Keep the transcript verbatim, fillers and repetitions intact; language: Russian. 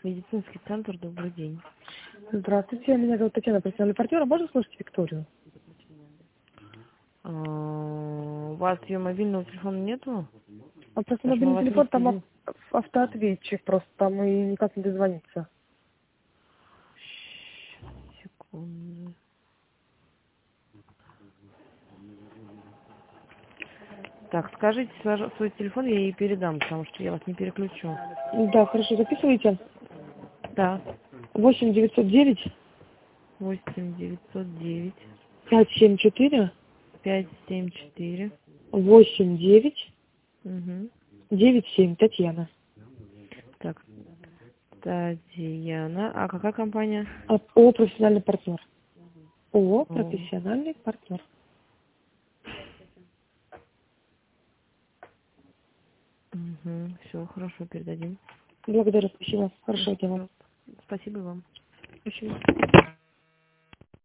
Медицинский центр, добрый день. Здравствуйте, меня зовут Татьяна, профессиональный партнер. А можно слушать Викторию? А, У вас ее мобильного телефона нету? А просто Потому что мы мобильный вас не телефон, там соединим. ав- автоответчик, просто там и никак не дозвониться. Секунду. Так, скажите свой свой телефон, я ей передам, потому что я вас не переключу. Да, хорошо, записывайте. Да. восемь девятьсот девять Восемь девятьсот девять пять семь четыре пять семь четыре. восемь девять Угу. девять семь. Татьяна. Так, Татьяна. А какая компания? А, О, профессиональный партнер. О, О, профессиональный партнер. угу. Все, хорошо, передадим. Благодарю, спасибо. Хорошего дня вам. Пожалуйста. Спасибо вам. Спасибо.